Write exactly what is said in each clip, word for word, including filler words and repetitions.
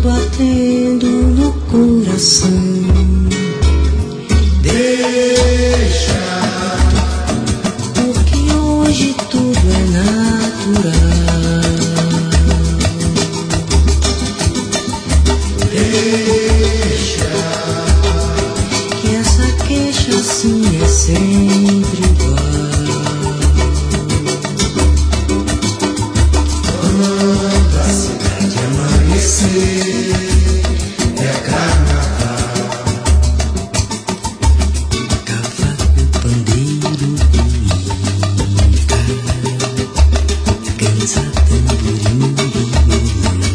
batendo no coração. Deixa, porque hoje tudo é natural. deixa, Que essa queixa assim é sempre igual. quando a cidade amanhecer, é carnaval. Cavaco, pandeiro, cuíca, dança, tamborim e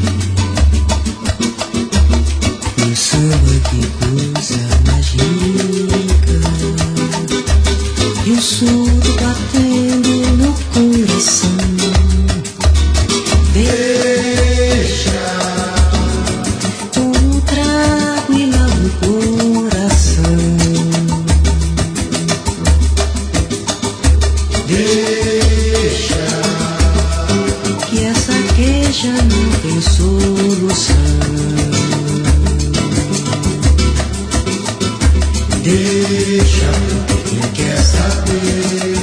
violão. No samba que coisa mágica, e o surdo batendo no coração. Deixa, Um trago e lava o coração. deixa, Que essa queixa não tem solução. deixa, quem quer saber.